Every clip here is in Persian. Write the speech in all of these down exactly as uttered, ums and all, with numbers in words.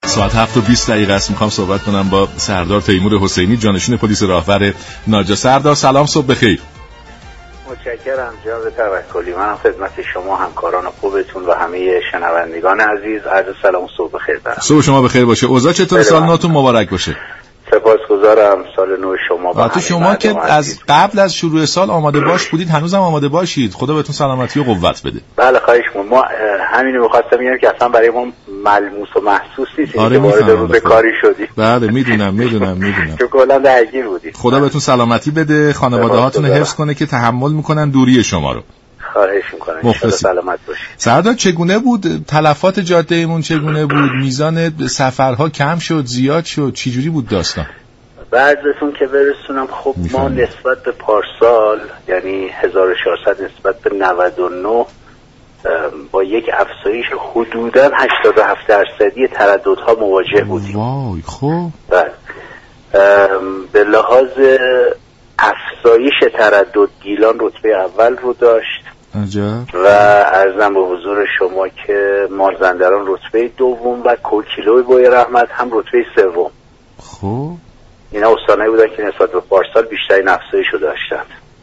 ساعت هفت و بیست دقیقه است. میخوام صحبت کنم با سردار تیمور حسینی، جانشین پلیس راهور ناجا. سردار سلام، صبح بخیر. متشکرم جناب توکلی. منم خدمت شما، همکاران خوبتون و همه شنوندگان عزیز عرض سلام و صبح بخیر دارم. صبح شما بخیر باشه. اوضاع چطور؟ سال نوتون مبارک باشه. سپاسگزارم. سال نو شما با تو شما که از قبل از شروع سال آماده باش بودید، هنوزم آماده باشید. خدا بهتون سلامتی و قوت بده. بله خواهش می‌کنم. ما همینو می‌خواستم بگم که اصلا برای ما ملموس و محسوس نیست آره که وارد روز کاری شدید. بله میدونم میدونم میدونم که کلا درگیر بودید. خدا بهتون سلامتی بده، خانواده هاتون رو حفظ کنه که تحمل میکنن دوری شما رو. خواهش می‌کنم. ان شاء الله سلامت باشید. سردار چگونه بود تلفات جادهمون؟ چگونه بود؟ میزان سفرها کم شد، زیاد شد؟ چی جوری بود داستان؟ بعضتون که برسونم. خب ما نسبت به پارسال یعنی هزار و چهارصد نسبت به نود و نه با یک افزایش حدوداً هشتاد و هفت درصدی ترددها مواجه بودیم. وای خب بله. به لحاظ افزایش تردد گیلان رتبه اول رو داشت. عجب. و عرضم به حضور شما که مازندران رتبه دوم و کوکیلوی بوی رحمت هم رتبه سوم. خب اینا استانایی بودن که نسبت به پارسال بیشترین افزایش رو داشتن.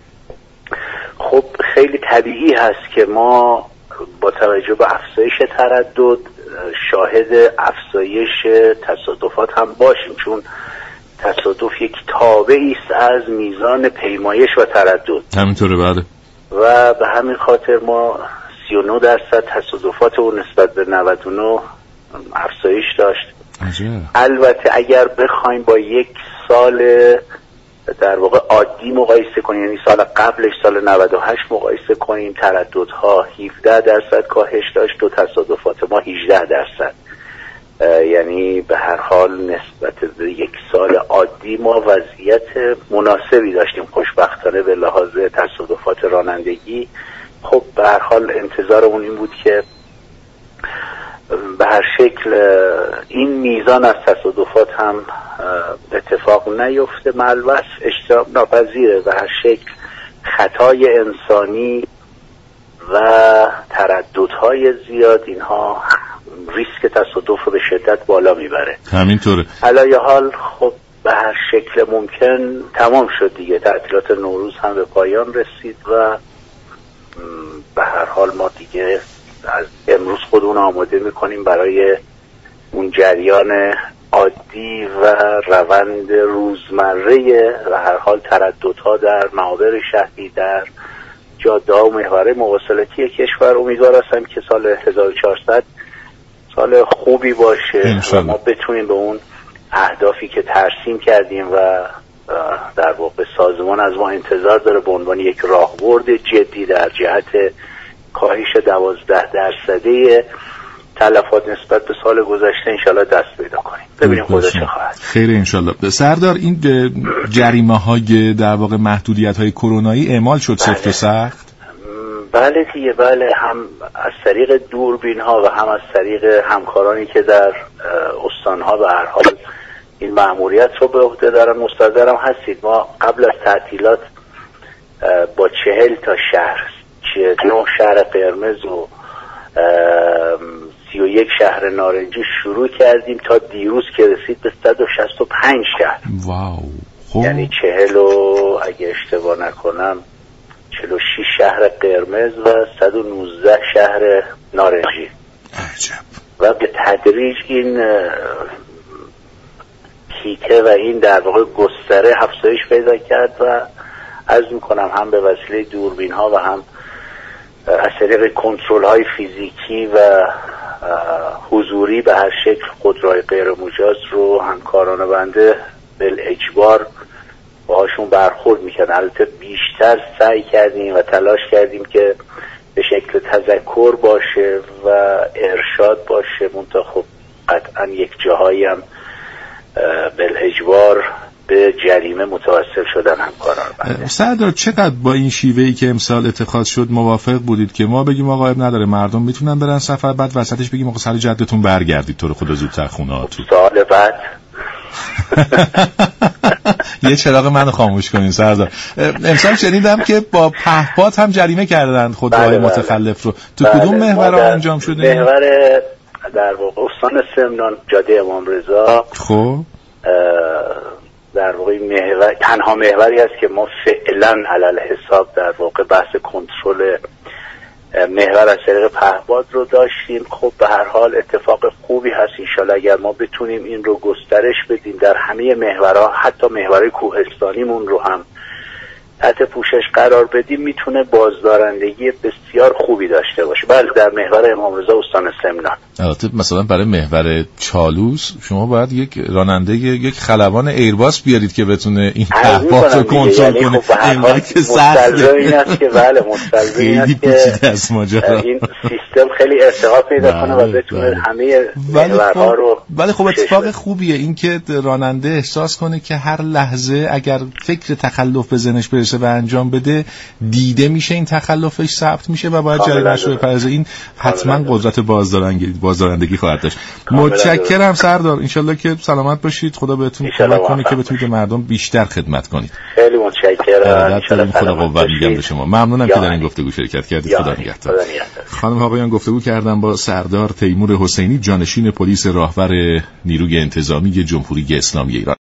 خب خیلی طبیعی هست که ما با توجه به افزایش تردد شاهد افزایش تصادفات هم باشیم، چون تصادف یک تابعی است از میزان پیمایش و تردد. همینطوره. بله. و به همین خاطر ما سی و نه درصد تصادفات اون نسبت به نود و نه افزایش داشت. عجب. البته اگر بخوایم با یک سال در واقع عادی مقایسه کنیم، یعنی سال قبلش سال نود و هشت مقایسه کنیم، ترددها هفده درصد کاهش داشت و تصادفات ما هجده درصد. یعنی به هر حال نسبت به یک سال عادی ما وضعیت مناسبی داشتیم خوشبختانه به لحاظ تصادفات رانندگی. خب به هر حال انتظارمون این بود که به هر شکل این میزان از تصادفات هم اتفاق نیفته. ملوث اجتناب ناپذیره. به هر شکل خطای انسانی و ترددهای زیاد اینها ریسک تصادف رو به شدت بالا میبره. همینطوره. علی حال خب به هر شکل ممکن تمام شد دیگه. تعطیلات نوروز هم به پایان رسید و به هر حال ما دیگه از امروز خودمون آماده میکنیم برای اون جریان عادی و روند روزمره و هر حال ترددها در معابر شهری، در جاده و محور مواصلاتی کشور. امیدوار هستم که سال هزار و چهارصد سال خوبی باشه و ما بتونیم به اون اهدافی که ترسیم کردیم و در واقع سازمان از ما انتظار داره به عنوان یک راهبرد جدی در جهت کاهش دوازده درصدی تلفات نسبت به سال گذشته انشالله دست پیدا کنیم. ببینیم خدا چه خواهد. خیر انشالله. سردار این جریمه های در واقع محدودیت های کرونایی اعمال شد سفت و سخت؟ بله دیگه. بله، هم از طریق دوربین ها و هم از طریق همکارانی که در استان ها به هر حال این مأموریت رو به عهده دارن مستحضرم هستید. ما قبل از تعطیلات با چهل تا شهر، نه شهر قرمز و سی و یک شهر نارنجی شروع کردیم تا دیروز که رسید به صد و شصت و پنج شهر. واو. خوب. یعنی چهل و اگه اشتباه نکنم چهل و شش شهر قرمز و صد و نوزده شهر نارنجی. عجب. و به تدریج این کیته و این در واقع گستره افزایش پیدا کرد و عرض میکنم هم به وسیله دوربین ها و هم از طریق کنترل های فیزیکی و حضوری به هر شکل خودروهای غیر مجاز رو همکاران بنده بالاجبار باهاشون برخورد میکردن. البته بیشتر سعی کردیم و تلاش کردیم که به شکل تذکر باشه و ارشاد باشه، منتها خب قطعا یک جاهایی هم بالاجبار به جریمه متوسل شدن همکاران بنده. سردار چقدر با این شیوهی که امسال اتخاذ شد موافق بودید که ما بگیم آقا عیب نداره مردم میتونن برن سفر، بعد وسطش بگیم آقا سر جدتون برگردید تو رو خدا زودتر خونه‌هاتون؟ سال بعد یه چراغ منو خاموش کنین سردار. امسال شنیدم که با پهپاد هم جریمه کردن خودروهای بله متخلف رو. تو بله کدوم محور انجام شده؟ محور در واقع استان سمنان جاده امام رضا خب در واقع محور، تنها محوری است که ما فعلا علل حساب در واقع بحث کنترل محور از طریق پهپاد رو داشتیم. خب به هر حال اتفاق خوبی هست، انشالله اگر ما بتونیم این رو گسترش بدیم در همه محورها، حتی محورهای کوهستانیمون رو هم تحت پوشش قرار بدیم، میتونه بازدارندگی بسیار خوبی داشته باشه. بله در محور امام رضا استان سمنان. البته مثلا برای محور چالوس شما باید یک راننده یک خلبان ایرباس بیارید که بتونه این پهپاد رو کنترل کنه. اینقدر که سخته این است که بله مستلزم این است که این سیستم خیلی ارتقا پیدا کنه و بتونه همه محورها رو. ولی خب اتفاق خوبیه این که راننده احساس کنه که هر لحظه اگر فکر تخلف به ذهنش برسه و انجام بده دیده میشه، این تخلفش ثبت میشه و باید جریمه‌اش رو بپردازه. این حتما قدرت بازدارندگی بازدارندگی خواهد داشت. متشکرم سردار، انشالله که سلامت باشید، خدا بهتون کمک کنه که بتونید به مردم بیشتر خدمت کنید. خیلی متشکرم، ان خدا قوت میگم به شما. ممنونم که در این گفتگو شرکت کردید. خدا نگهدار. خانم آقایان، گفتگو کردم با سردار تیمور حسینی، جانشین پلیس راهور نیروی انتظامی جمهوری اسلامی ایران.